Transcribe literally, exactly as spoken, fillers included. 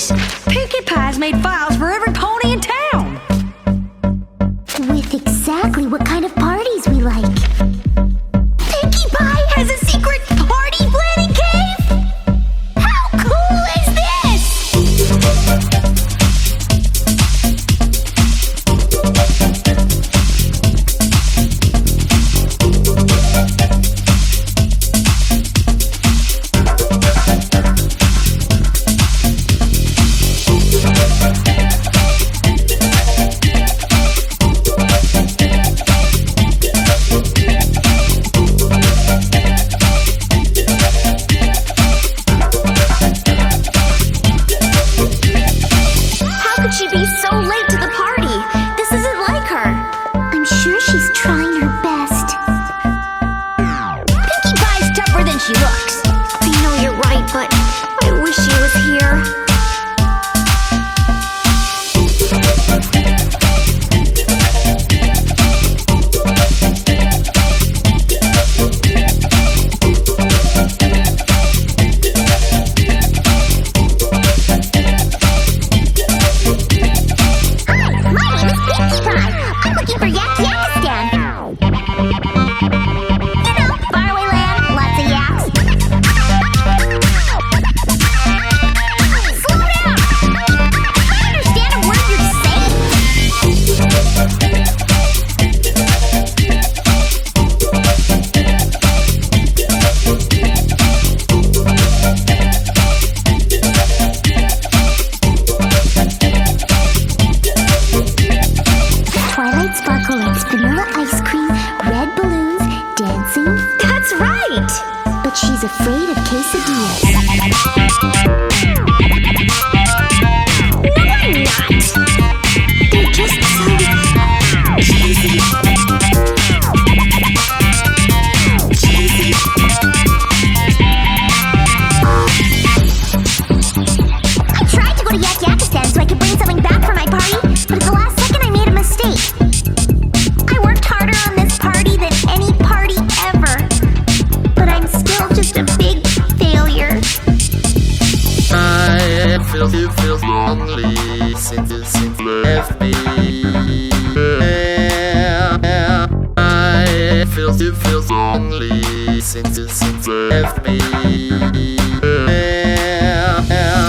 parties. Pinkie Pie's made files for every pony in town. With exactly what kind of parties we like. Pinkie Pie has a secret party planning cave? How cool is this? She'd be so late to the party. This isn't like her. I'm sure she's trying her best. Pinkie Pie's tougher than she looks. I know you're right, but I wish she was here. For Yak Yakistan. You know, faraway land, lots of yaks. Slow down! I understand a word you're Twilight Sparklettes, vanilla ice cream, red balloons, dancing. That's right! But she's afraid of quesadillas. No, I'm not! They're just so cheesy. Cheesy. I tried to go to Yak Yakistan so I could bring something back for my party, but at the last second I made a mistake. I worked harder on this party than any party ever, but I'm still just a big failure. I feel you feel lonely since you since you left me. I feel you feel lonely since you since you left me.